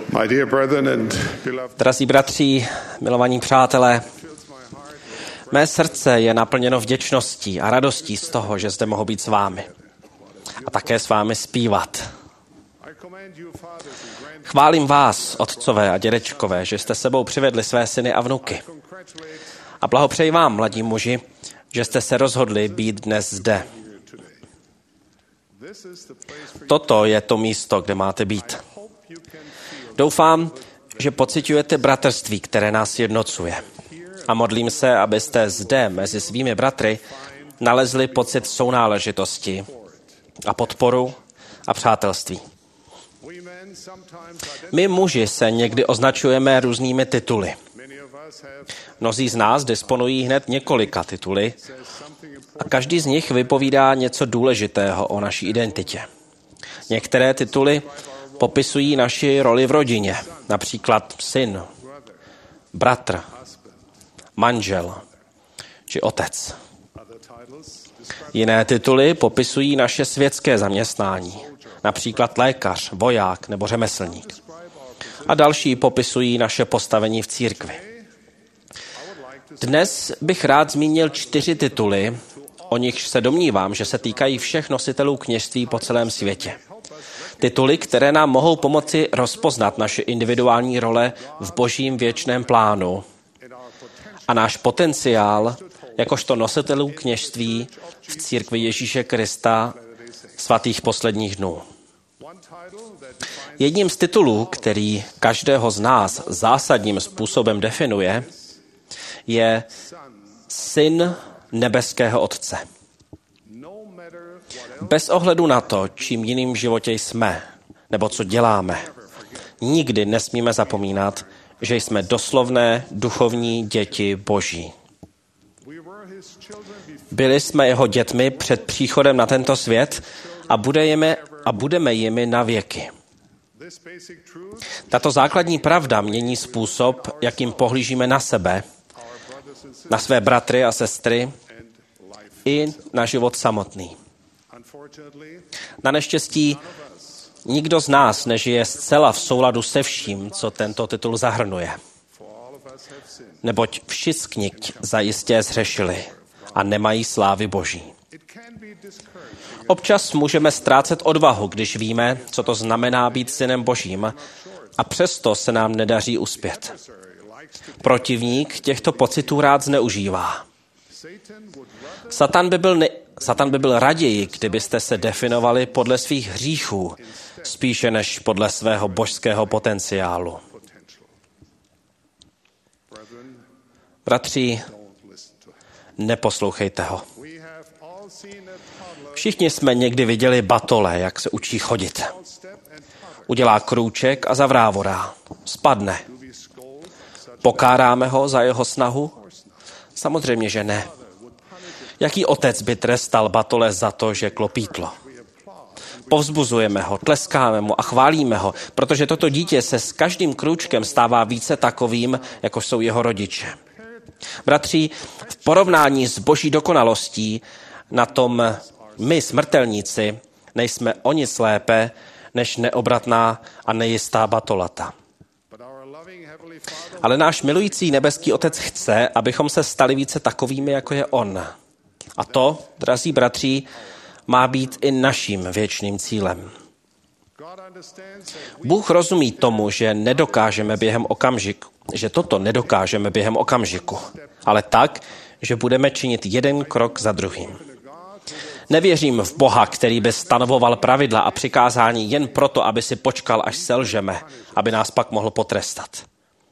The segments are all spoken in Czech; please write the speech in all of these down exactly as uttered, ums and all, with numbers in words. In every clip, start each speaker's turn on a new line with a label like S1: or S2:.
S1: My dear brethren and beloved,
S2: Drazí bratři, milovaní přátelé, mé srdce je naplněno vděčností a radostí z toho, že zde mohu být s vámi a také s vámi zpívat. Chválím vás, otcové a dědečkové, že jste sebou přivedli své syny a vnuky. A blahopřeji vám, mladí muži, že jste se rozhodli být dnes zde. Toto je to místo, kde máte být. Doufám, že pociťujete bratrství, které nás jednocuje. A modlím se, abyste zde mezi svými bratry nalezli pocit sounáležitosti a podporu a přátelství. My muži se někdy označujeme různými tituly. Mnozí z nás disponují hned několika tituly a každý z nich vypovídá něco důležitého o naší identitě. Některé tituly popisují naši roli v rodině, například syn, bratr, manžel či otec. Jiné tituly popisují naše světské zaměstnání, například lékař, voják nebo řemeslník. A další popisují naše postavení v církvi. Dnes bych rád zmínil čtyři tituly, o nichž se domnívám, že se týkají všech nositelů kněžství po celém světě. Tituly, které nám mohou pomoci rozpoznat naše individuální role v božím věčném plánu a náš potenciál jakožto nositelů kněžství v církvi Ježíše Krista svatých posledních dnů. Jedním z titulů, který každého z nás zásadním způsobem definuje, je syn nebeského Otce. Bez ohledu na to, čím jiným v životě jsme, nebo co děláme, nikdy nesmíme zapomínat, že jsme doslovné duchovní děti Boží. Byli jsme jeho dětmi před příchodem na tento svět a budeme, a budeme jimi na věky. Tato základní pravda mění způsob, jakým pohlížíme na sebe, na své bratry a sestry i na život samotný. Na neštěstí nikdo z nás nežije zcela v souladu se vším, co tento titul zahrnuje. Neboť všichni zajistě zhřešili a nemají slávy Boží. Občas můžeme ztrácet odvahu, když víme, co to znamená být synem Božím, a přesto se nám nedaří uspět. Protivník těchto pocitů rád zneužívá. Satan by byl, ne, Satan by byl raději, kdybyste se definovali podle svých hříchů, spíše než podle svého božského potenciálu. Bratři, neposlouchejte ho. Všichni jsme někdy viděli batole, jak se učí chodit. Udělá krůček a zavrávorá. Spadne. Pokáráme ho za jeho snahu? Samozřejmě, že ne. Jaký otec by trestal batole za to, že klopítlo? Povzbuzujeme ho, tleskáme mu a chválíme ho, protože toto dítě se s každým krůčkem stává více takovým, jako jsou jeho rodiče. Bratři, v porovnání s boží dokonalostí na tom my, smrtelníci, nejsme o nic lépe, než neobratná a nejistá batolata. Ale náš milující nebeský Otec chce, abychom se stali více takovými, jako je on. A to, drazí bratři, má být i naším věčným cílem. Bůh rozumí tomu, že nedokážeme během okamžiku, že toto nedokážeme během okamžiku, ale tak, že budeme činit jeden krok za druhým. Nevěřím v Boha, který by stanovoval pravidla a přikázání jen proto, aby si počkal, až selžeme, aby nás pak mohl potrestat.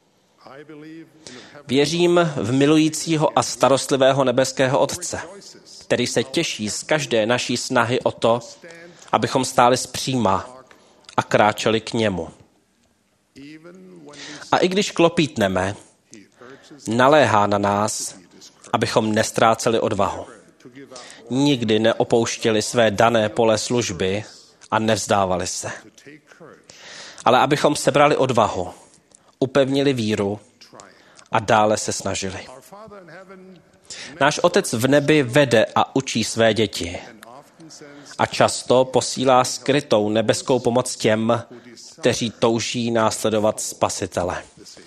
S2: Věřím v milujícího a starostlivého nebeského Otce, který se těší z každé naší snahy o to, abychom stáli zpříma a kráčeli k němu. A i když klopítneme, naléhá na nás, abychom nestráceli odvahu. Nikdy neopouštěli své dané pole služby a nevzdávali se. Ale abychom sebrali odvahu, upevnili víru a dále se snažili. Náš Otec v nebi vede a učí své děti a často posílá skrytou nebeskou pomoc těm, kteří touží následovat Spasitele.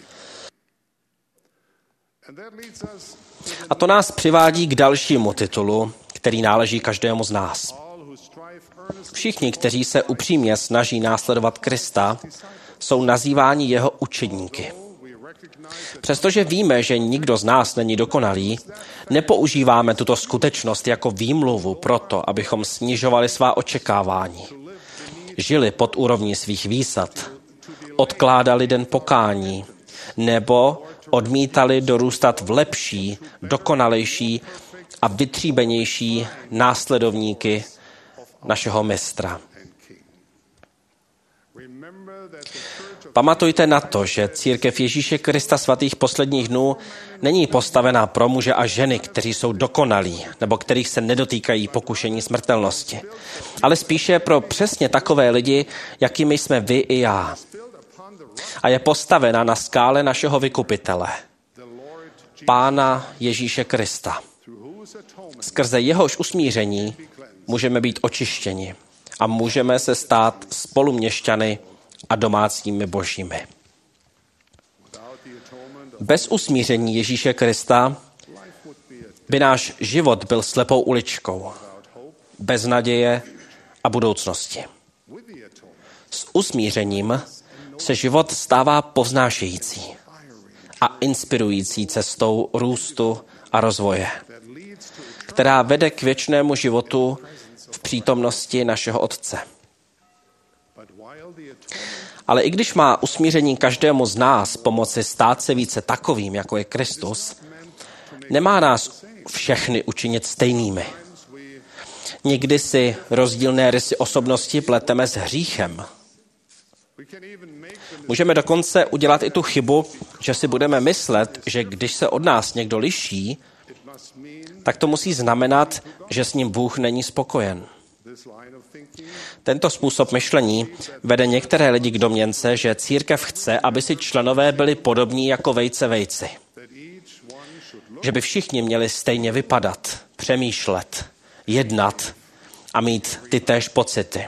S2: A to nás přivádí k dalšímu titulu, který náleží každému z nás. Všichni, kteří se upřímně snaží následovat Krista, jsou nazýváni jeho učedníky. Přestože víme, že nikdo z nás není dokonalý, nepoužíváme tuto skutečnost jako výmluvu proto, abychom snižovali svá očekávání. Žili pod úrovní svých výsad, odkládali den pokání, nebo odmítali dorůstat v lepší, dokonalejší a vytříbenější následovníky našeho mistra. Pamatujte na to, že církev Ježíše Krista svatých posledních dnů není postavená pro muže a ženy, kteří jsou dokonalí, nebo kterých se nedotýkají pokušení smrtelnosti, ale spíše pro přesně takové lidi, jakými jsme vy i já. A je postavena na skále našeho vykupitele, Pána Ježíše Krista. Skrze jehož usmíření můžeme být očištěni a můžeme se stát spoluměšťany a domácími božími. Bez usmíření Ježíše Krista by náš život byl slepou uličkou, bez naděje a budoucnosti. S usmířením se život stává povznášející a inspirující cestou růstu a rozvoje, která vede k věčnému životu v přítomnosti našeho Otce. Ale i když má usmíření každému z nás pomoci stát se více takovým, jako je Kristus, nemá nás všechny učinit stejnými. Někdy si rozdílné rysy osobnosti pleteme s hříchem. Můžeme dokonce udělat i tu chybu, že si budeme myslet, že když se od nás někdo liší, tak to musí znamenat, že s ním Bůh není spokojen. Tento způsob myšlení vede některé lidi k domněnce, že církev chce, aby si členové byli podobní jako vejce vejci. Že by všichni měli stejně vypadat, přemýšlet, jednat a mít ty též pocity.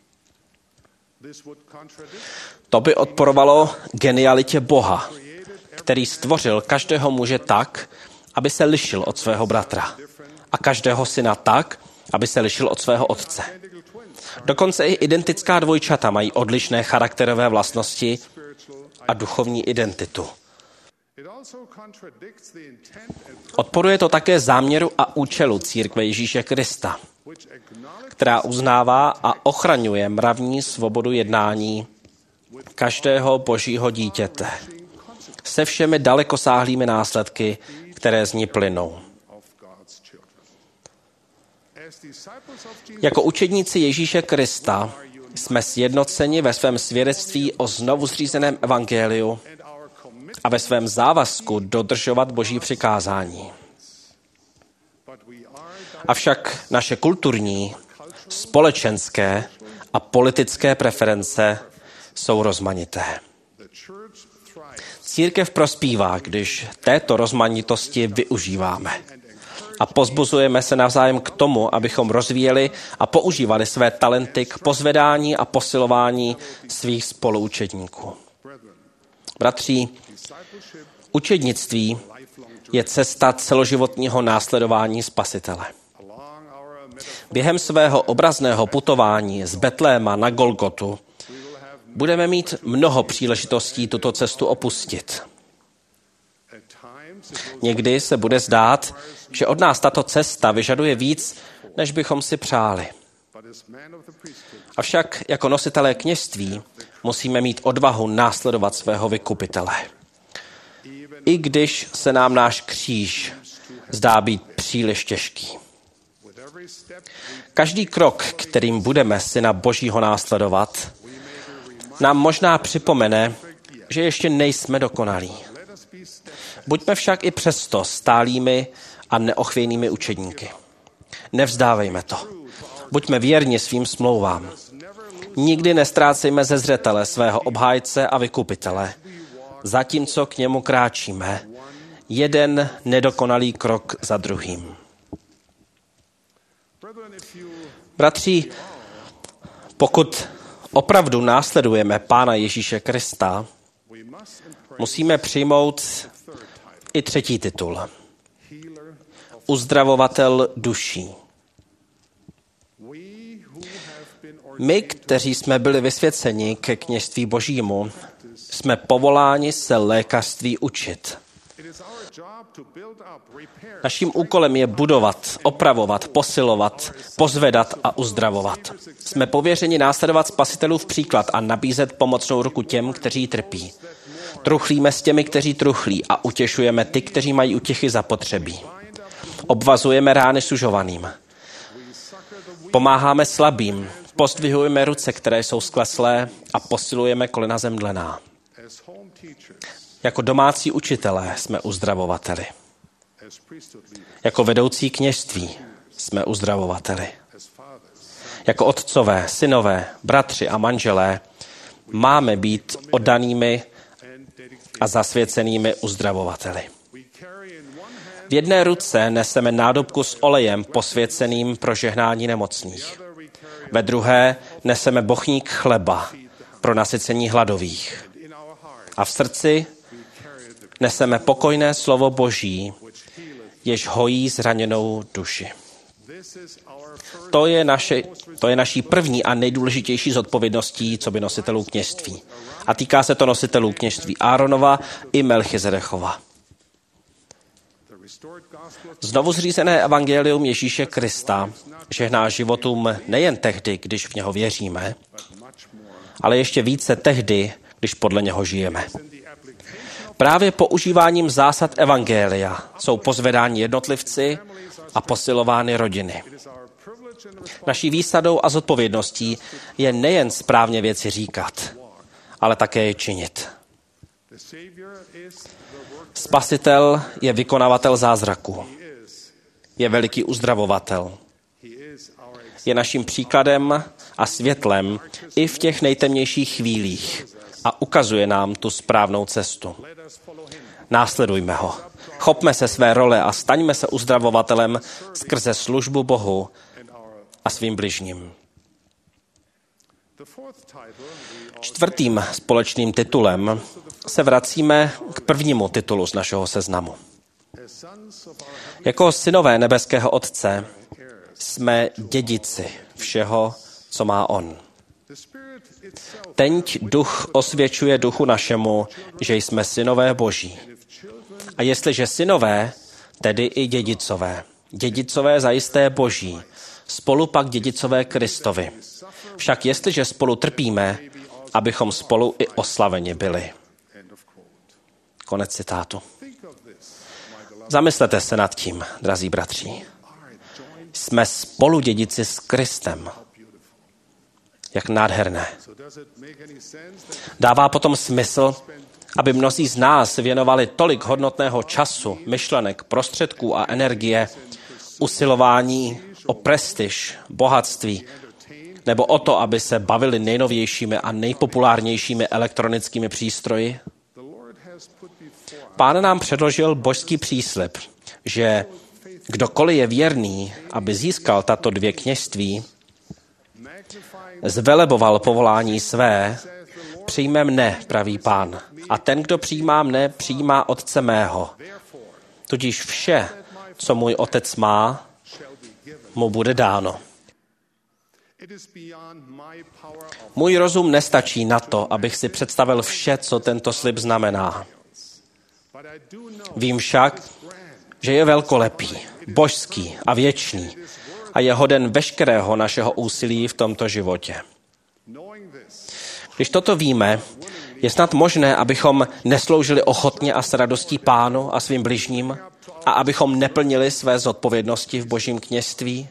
S2: To by odporovalo genialitě Boha, který stvořil každého muže tak, aby se lišil od svého bratra, a každého syna tak, aby se lišil od svého otce. Dokonce i identická dvojčata mají odlišné charakterové vlastnosti a duchovní identitu. Odporuje to také záměru a účelu církve Ježíše Krista, která uznává a ochraňuje mravní svobodu jednání každého božího dítěte se všemi dalekosáhlými následky, které z ní plynou. Jako učedníci Ježíše Krista jsme sjednoceni ve svém svědectví o znovu zřízeném evangeliu a ve svém závazku dodržovat Boží přikázání. Avšak naše kulturní, společenské a politické preference jsou rozmanité. Církev prospívá, když této rozmanitosti využíváme a pozbuzujeme se navzájem k tomu, abychom rozvíjeli a používali své talenty k pozvedání a posilování svých spoluučedníků. Bratři, učednictví je cesta celoživotního následování Spasitele. Během svého obrazného putování z Betléma na Golgotu budeme mít mnoho příležitostí tuto cestu opustit. Někdy se bude zdát, že od nás tato cesta vyžaduje víc, než bychom si přáli. Avšak jako nositelé kněžství musíme mít odvahu následovat svého vykupitele. I když se nám náš kříž zdá být příliš těžký. Každý krok, kterým budeme Syna Božího následovat, nám možná připomene, že ještě nejsme dokonalí. Buďme však i přesto stálými a neochvějnými učedníky. Nevzdávejme to. Buďme věrni svým smlouvám. Nikdy nestrácejme ze zřetele svého obhájce a vykupitele, zatímco k němu kráčíme, jeden nedokonalý krok za druhým. Bratři, pokud opravdu následujeme Pána Ježíše Krista, musíme přijmout i třetí titul. Uzdravovatel duší. My, kteří jsme byli vysvěceni ke kněžství Božímu, jsme povoláni se lékařství učit. Naším úkolem je budovat, opravovat, posilovat, pozvedat a uzdravovat. Jsme pověřeni následovat Spasitelův příklad a nabízet pomocnou ruku těm, kteří trpí. Truchlíme s těmi, kteří truchlí a utěšujeme ty, kteří mají utěchy zapotřebí. Obvazujeme rány sužovaným. Pomáháme slabým, pozdvihujeme ruce, které jsou skleslé a posilujeme kolena zemdlená. Jako domácí učitelé jsme uzdravovateli. Jako vedoucí kněžství jsme uzdravovateli. Jako otcové, synové, bratři a manželé máme být oddanými a zasvěcenými uzdravovateli. V jedné ruce neseme nádobku s olejem posvěceným pro žehnání nemocných. Ve druhé neseme bochník chleba pro nasycení hladových. A v srdci neseme pokojné slovo Boží, jež hojí zraněnou duši. To je, naše, to je naší první a nejdůležitější zodpovědností coby nositelů kněžství. A týká se to nositelů kněžství Áronova i Melchizedechova. Znovu zřízené evangelium Ježíše Krista žehná životům nejen tehdy, když v něho věříme, ale ještě více tehdy, když podle něho žijeme. Právě používáním zásad evangelia jsou pozvedáni jednotlivci a posilovány rodiny. Naší výsadou a zodpovědností je nejen správně věci říkat, ale také je činit. Spasitel je vykonavatel zázraku. Je veliký uzdravovatel. Je naším příkladem a světlem i v těch nejtemnějších chvílích a ukazuje nám tu správnou cestu. Následujme ho. Chopme se své role a staňme se uzdravovatelem skrze službu Bohu a svým bližním. Čtvrtým společným titulem se vracíme k prvnímu titulu z našeho seznamu. Jako synové nebeského Otce jsme dědici všeho, co má on. Teňť duch osvědčuje duchu našemu, že jsme synové Boží. A jestliže synové, tedy i dědicové. Dědicové zajisté Boží, spolu pak dědicové Kristovi. Však jestliže spolu trpíme, abychom spolu i oslaveni byli. Konec citátu. Zamyslete se nad tím, drazí bratři. Jsme spoludědici s Kristem. Jak nádherné. Dává potom smysl, aby mnozí z nás věnovali tolik hodnotného času, myšlenek, prostředků a energie usilování o prestiž, bohatství, nebo o to, aby se bavili nejnovějšími a nejpopulárnějšími elektronickými přístroji? Pán nám předložil božský příslib, že kdokoliv je věrný, aby získal tato dvě kněžství, zveleboval povolání své, přijme mne, praví Pán. A ten, kdo přijímá mne, přijímá Otce mého. Tudíž vše, co můj Otec má, mu bude dáno. Můj rozum nestačí na to, abych si představil vše, co tento slib znamená. Vím však, že je velkolepý, božský a věčný a je hoden veškerého našeho úsilí v tomto životě. Když toto víme, je snad možné, abychom nesloužili ochotně a s radostí Pánu a svým bližním a abychom neplnili své zodpovědnosti v Božím kněžství?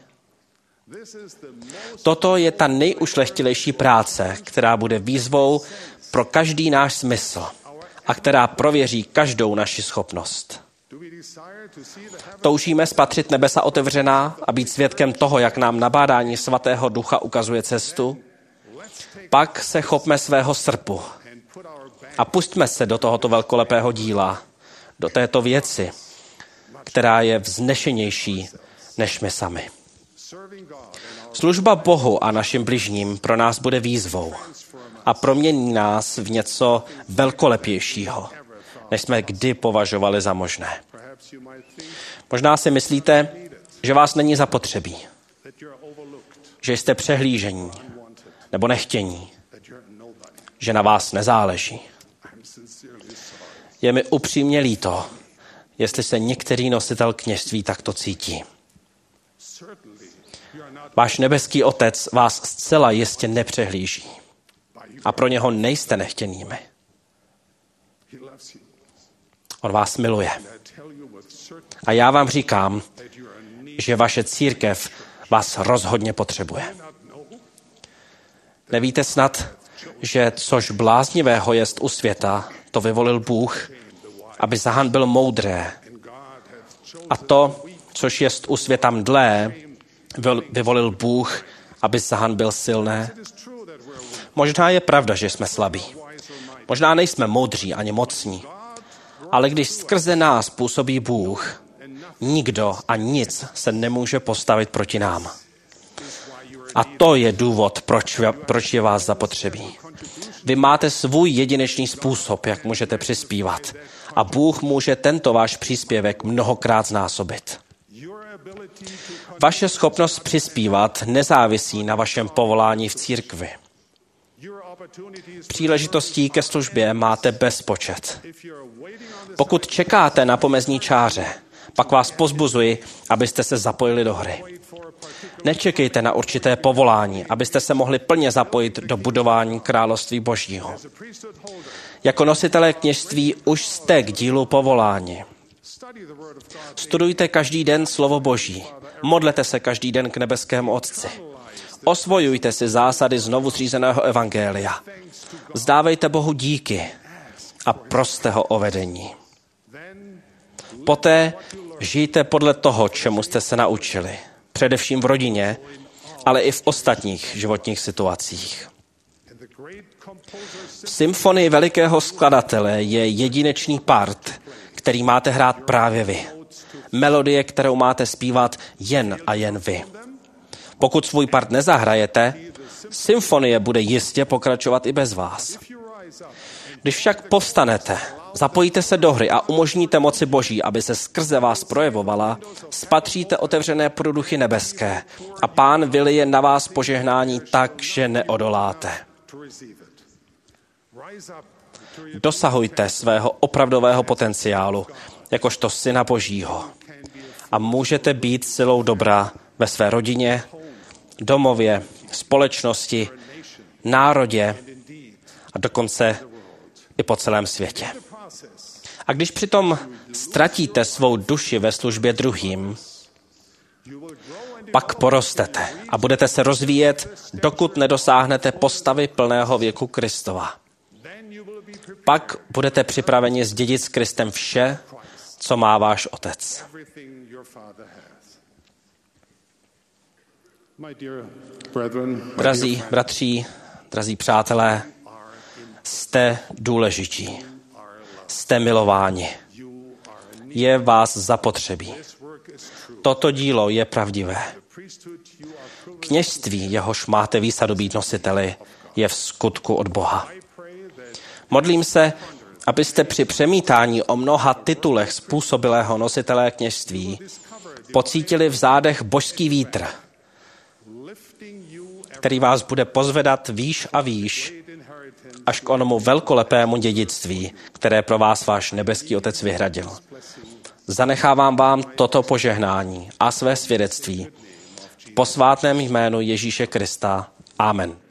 S2: Toto je ta nejušlechtilejší práce, která bude výzvou pro každý náš smysl a která prověří každou naši schopnost. Toužíme spatřit nebesa otevřená a být svědkem toho, jak nám nabádání svatého ducha ukazuje cestu? Pak se chopme svého srpu a pustme se do tohoto velkolepého díla, do této věci, která je vznešenější než my sami. Služba Bohu a našim bližním pro nás bude výzvou a promění nás v něco velkolepějšího, než jsme kdy považovali za možné. Možná si myslíte, že vás není zapotřebí, že jste přehlížení nebo nechtění, že na vás nezáleží. Je mi upřímně líto, jestli se některý nositel kněžství takto cítí. Váš nebeský Otec vás zcela jistě nepřehlíží a pro něho nejste nechtěnými. On vás miluje. A já vám říkám, že vaše církev vás rozhodně potřebuje. Nevíte snad, že což bláznivého jest u světa, to vyvolil Bůh, aby zahanbil moudré. A to, což jest u světa mdlé, vyvolil Bůh, aby zahanbil silné. Možná je pravda, že jsme slabí. Možná nejsme moudří ani mocní. Ale když skrze nás působí Bůh, nikdo a nic se nemůže postavit proti nám. A to je důvod, proč, proč je vás zapotřebí. Vy máte svůj jedinečný způsob, jak můžete přispívat. A Bůh může tento váš příspěvek mnohokrát znásobit. Vaše schopnost přispívat nezávisí na vašem povolání v církvi. Příležitostí ke službě máte bezpočet. Pokud čekáte na pomezní čáře, pak vás povzbuzuji, abyste se zapojili do hry. Nečekejte na určité povolání, abyste se mohli plně zapojit do budování království Božího. Jako nositelé kněžství už jste k dílu povoláni. Studujte každý den slovo Boží. Modlete se každý den k nebeskému Otci. Osvojujte si zásady znovu zřízeného evangelia. Vzdávejte Bohu díky a proste ho o vedení. Poté žijte podle toho, čemu jste se naučili. Především v rodině, ale i v ostatních životních situacích. V symfonii velikého skladatele je jedinečný part, který máte hrát právě vy. Melodie, kterou máte zpívat jen a jen vy. Pokud svůj part nezahrajete, symfonie bude jistě pokračovat i bez vás. Když však povstanete, zapojíte se do hry a umožníte moci Boží, aby se skrze vás projevovala, spatříte otevřené průduchy nebeské a Pán vylije na vás požehnání tak, že neodoláte. Dosahujte svého opravdového potenciálu, jakožto syna Božího. A můžete být silou dobra ve své rodině, domově, společnosti, národě a dokonce i po celém světě. A když přitom ztratíte svou duši ve službě druhým, pak porostete a budete se rozvíjet, dokud nedosáhnete postavy plného věku Kristova. Pak budete připraveni zdědit s Kristem vše, co má váš Otec. Drazí bratři, drazí přátelé, jste důležití, jste milováni, je vás zapotřebí. Toto dílo je pravdivé. Kněžství, jehož máte výsadu být nositeli, je v skutku od Boha. Modlím se, abyste při přemítání o mnoha titulech způsobilého nositele kněžství pocítili v zádech božský vítr, který vás bude pozvedat výš a výš, až k onomu velkolepému dědictví, které pro vás váš nebeský Otec vyhradil. Zanechávám vám toto požehnání a své svědectví v posvátném jménu Ježíše Krista. Amen.